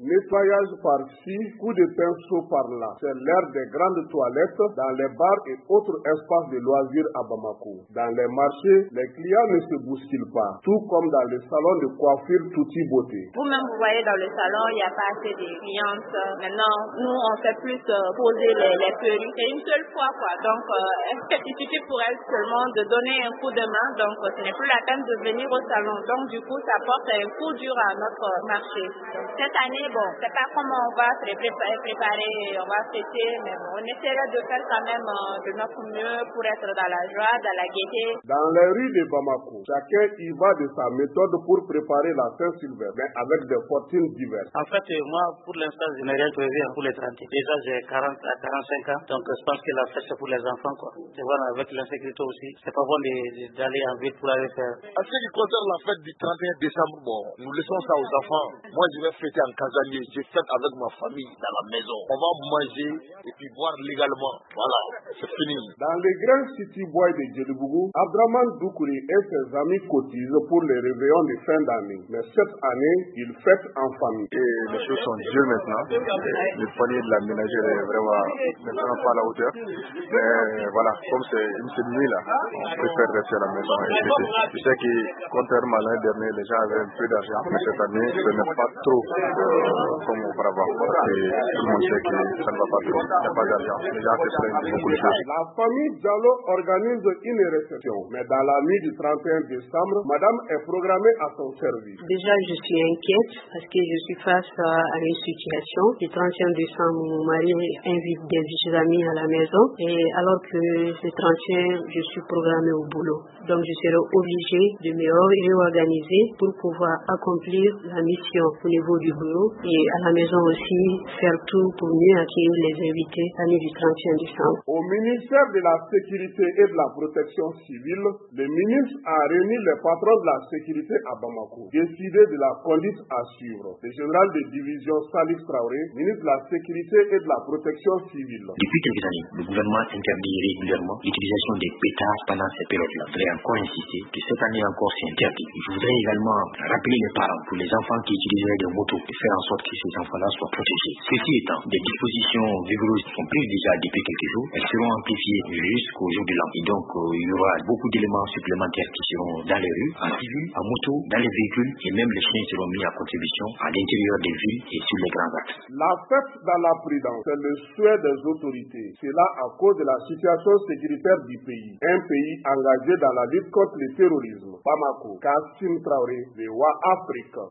Nettoyage par-ci, coup de pinceau par-là. C'est l'ère des grandes toilettes dans les bars et autres espaces de loisirs à Bamako. Dans les marchés, les clients ne se bousculent pas, tout comme dans les salons de coiffure Tutti Beauté. Vous-même, vous voyez dans le salon, il n'y a pas assez de clientes. Maintenant, nous, on fait plus poser les perruques. C'est une seule fois, quoi. Donc, il suffit pour elles seulement de donner un coup de main. Donc, ce n'est plus la peine de venir au salon. Donc, du coup, ça porte un coup dur à notre marché. Donc, cette année, bon, c'est pas comment on va se préparer, on va fêter, mais bon, on essaierait de faire quand même de notre mieux pour être dans la joie, dans la gaieté. Dans les rues de Bamako, chacun y va de sa méthode pour préparer la Saint-Sylvain, mais avec des fortunes diverses. En fait, moi, pour l'instant, je n'ai rien prévu pour les 30. Déjà, j'ai 40 à 45 ans, donc je pense que la fête, c'est pour les enfants, quoi. Et voilà, avec l'insécurité aussi, c'est pas bon d'aller en ville pour aller faire. En ce qui concerne la fête du 31 décembre, bon, nous laissons ça aux enfants. Moi, je vais fêter en casanier, je fête avec ma famille dans la maison. On va manger et puis boire légalement. Voilà, c'est fini. Dans les grands city boys de Djelibougou, Abdraman Doukouri et ses amis cotisent pour les réveillons de fin d'année. Mais cette année, ils fêtent en famille. Et les choses sont dures maintenant. Le panier de la ménagère est vraiment maintenant pas à la hauteur. Mais voilà, comme c'est une seule nuit là, on préfère rester à la maison et fêter. Je sais que contrairement à l'année dernière, les gens avaient un peu d'argent, mais cette année, ce n'est pas trop comme auparavant. Parce que tout le monde sait que ça ne va pas trop. Il n'y a pas d'argent. Les gens se plaignent de beaucoup de choses. La famille Diallo organise une réception. Mais dans la nuit du 31 décembre, madame est programmée à son service. Déjà, je suis inquiète parce que je suis face à une situation. Le 31 décembre, mon mari invite des amis à la maison. Et alors que le 31, je suis programmée au boulot. Donc, je serai obligée de me réorganiser pour pouvoir accomplir la mission au niveau du boulot. Et à la maison aussi, faire tout pour mieux accueillir les invités la nuit du 31 décembre. Au ministère de la Sécurité et de la Protection civile, le ministre a réuni les patrons de la sécurité à Bamako, décidé de la conduite à suivre. Le général de division Salif Traoré, ministre de la Sécurité et de la Protection civile. Depuis quelques années, le gouvernement interdit régulièrement l'utilisation des pétards pendant ces périodes-là. Je voudrais encore insister que cette année encore c'est interdit. Je voudrais également rappeler les parents pour les enfants qui utiliseraient des motos et faire en sorte que ces enfants-là soient protégés. Ceci étant, des dispositions rigoureuses sont prises déjà depuis quelques jours. Elles seront amplifiées jusqu'au jour de l'an. Et donc, il y aura beaucoup d'éléments supplémentaires qui seront dans les rues, en civil, en moto, dans les véhicules, et même les chiens seront mis à contribution à l'intérieur des villes et sur les grands axes. La fête dans la prudence, c'est le souhait des autorités. C'est là à cause de la situation sécuritaire du pays. Un pays engagé dans la lutte contre le terrorisme. Bamako, Kassim Traoré, VOA Afrique.